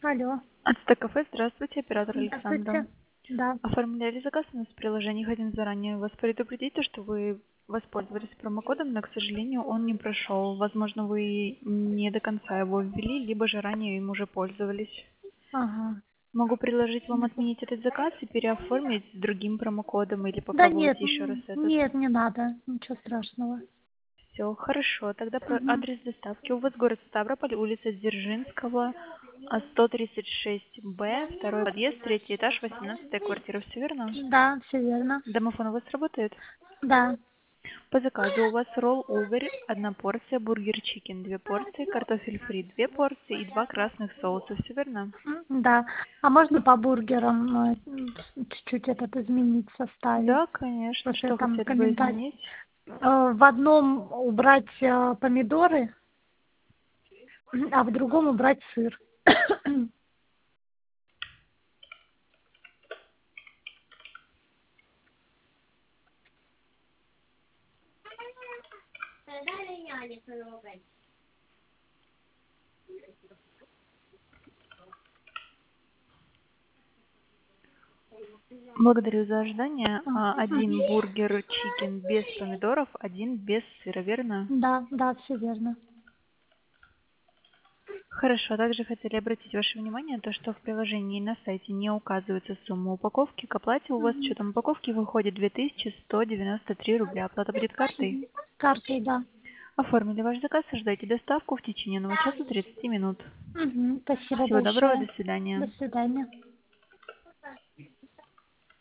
Алло, Ацтек кафе, здравствуйте, оператор Александра. здравствуйте. Да. Оформляли заказ у нас в приложении, хотим заранее вас предупредить, то, что вы воспользовались промокодом, но, к сожалению, он не прошел. Возможно, вы не до конца его ввели, либо же ранее им уже пользовались. Ага. Могу предложить вам отменить этот заказ и переоформить с другим промокодом или Да попробовать нет, еще раз этот. нет, не надо, ничего страшного. Все, хорошо. Тогда Мгм. адрес доставки. У вас город Ставрополь, улица Дзержинского, 136Б, второй подъезд, третий этаж, 18-я квартира. Все верно? Да, все верно. Домофон у вас работает? Да, По заказу у вас ролл Uber, одна порция, бургер чикен, две порции, картофель фри, две порции и два красных соуса. Все верно? да. А можно по бургерам чуть-чуть этот изменить в составе? Да, конечно. Потому что Что там хотели бы комментарий. изменить? В одном убрать помидоры, а в другом убрать сыр. Благодарю за ожидание. Один Мгм. бургер чикен без помидоров, один без сыра, верно? Да, да, все верно. Хорошо. Также хотели обратить ваше внимание на то, что в приложении и на сайте не указывается сумма упаковки. К оплате у вас с Мгм. учетом упаковки выходит 2193 рубля. Оплата будет картой. Картой, да. Оформили ваш заказ, ожидайте доставку в течение 1 часа 30 минут. Мгм. Спасибо Всего доброго, большое. до свидания. До свидания.